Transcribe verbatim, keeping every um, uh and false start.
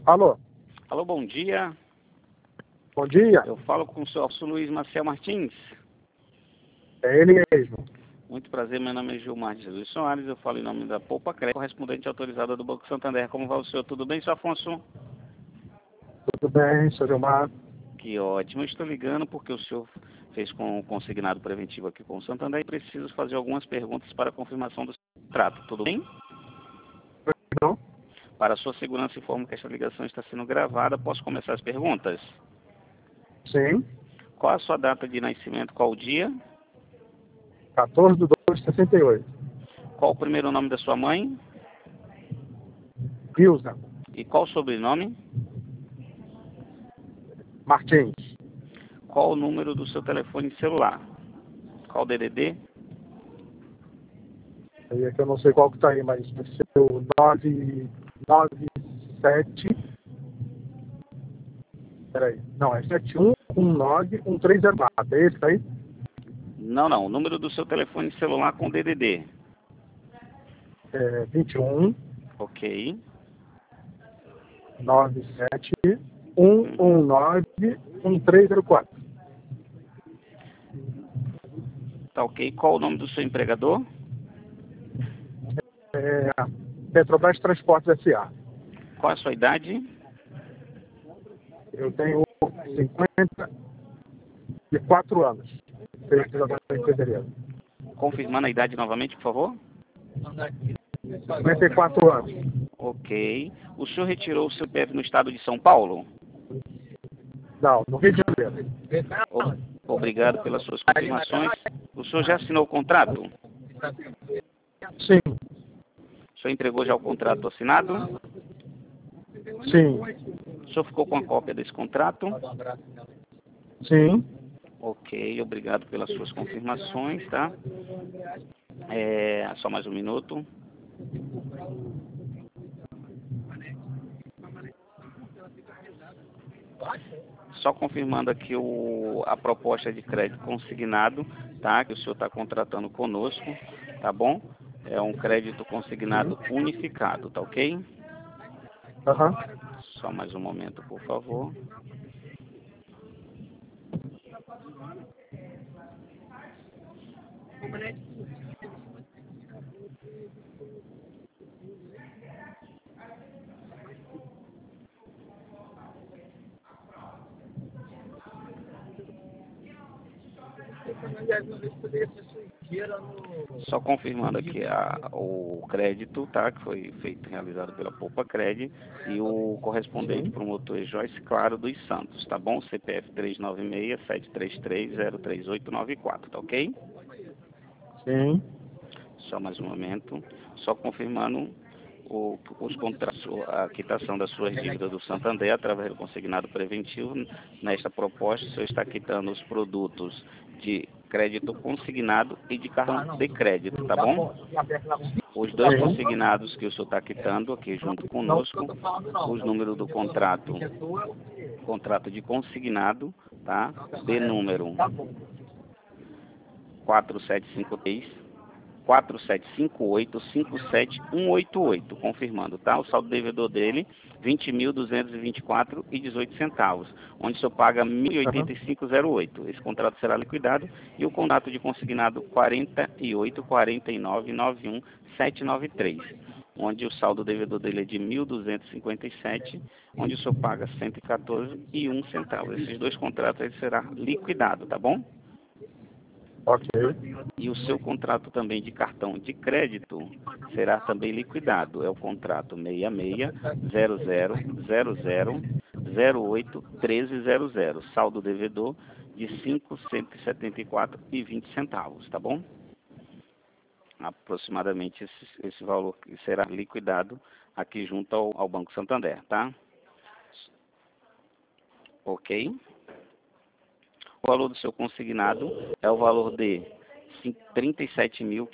Alô, Alô, bom dia. bom dia. Eu falo com o senhor Luiz Maciel Martins. É ele mesmo. Muito prazer, meu nome é Gilmar de Jesus Soares, eu falo em nome da Poupa Crédito, correspondente autorizada do Banco Santander. Como vai o senhor? Tudo bem, senhor Afonso? Tudo bem, senhor Gilmar? Que ótimo. Eu estou ligando porque o senhor fez com o consignado preventivo aqui com o Santander e preciso fazer algumas perguntas para a confirmação do contrato. Tudo bem? Não? Para a sua segurança, informo que esta ligação está sendo gravada. Posso começar as perguntas? Sim. Qual a sua data de nascimento? Qual o dia? quatorze de dois de sessenta e oito. Qual o primeiro nome da sua mãe? Vilza E qual o sobrenome? Martins. Qual o número do seu telefone celular? Qual o D D D? Aí é que eu não sei qual que tá aí, mas vai ser o nove nove sete. Peraí. Não, é sete um um nove um três zero quatro. É esse aí? Não, não. O número do seu telefone celular com D D D. É vinte e um Ok. nove sete um um nove um três zero quatro. Tá ok. Qual o nome do seu empregador? É Petrobras Transportes S A. Qual a sua idade? Eu tenho cinquenta e quatro anos. Feito agora em fevereiro. Confirmando a idade novamente, por favor. cinquenta e quatro anos. Ok. O senhor retirou o seu C P F no estado de São Paulo? Não, no Rio de Janeiro. O- Obrigado pelas suas confirmações. O senhor já assinou o contrato? Sim, O senhor entregou já o contrato assinado? sim, O senhor ficou com a cópia desse contrato? sim. Ok, obrigado pelas suas confirmações, tá? É, só mais um minuto. Só confirmando aqui o, a proposta de crédito consignado, tá? Que o senhor está contratando conosco, tá bom? É um crédito consignado unificado, tá ok? Aham. Só mais um momento, por favor. Só confirmando aqui a, o crédito, tá? Que foi feito, realizado pela Poupa Cred e o correspondente promotor é Joyce Claro dos Santos, tá bom? C P F três nove seis, sete três três, zero três oito nove quatro, tá ok? Sim. Só mais um momento. Só confirmando o, os contratos, a quitação das suas dívidas do Santander através do consignado preventivo. Nesta proposta, o senhor está quitando os produtos de crédito consignado e de cartão de crédito, tá bom? Os dois Sim. consignados que o senhor está quitando aqui junto conosco, os números do contrato, contrato de consignado, tá? B número quatro sete cinco três, quatro sete cinco oito, cinco sete um oito oito, confirmando, tá? O saldo devedor dele, vinte mil duzentos e vinte e quatro reais e dezoito centavos, onde o senhor paga mil e oitenta e cinco reais e oito centavos. Esse contrato será liquidado e o contrato de consignado quarenta e oito, quarenta e nove, noventa e um, setecentos e noventa e três, onde o saldo devedor dele é de mil duzentos e cinquenta e sete reais, onde o senhor paga cento e quatorze reais e um centavo. Esses dois contratos aí será liquidado, tá bom? Ok. E o seu contrato também de cartão de crédito será também liquidado. É o contrato seis seis zero zero zero zero zero oito um três zero zero. Saldo devedor de cinco mil cento e setenta e quatro reais e vinte centavos, tá bom? Aproximadamente esse, esse valor que será liquidado aqui junto ao, ao Banco Santander, tá? Ok? O valor do seu consignado é o valor de trinta e sete mil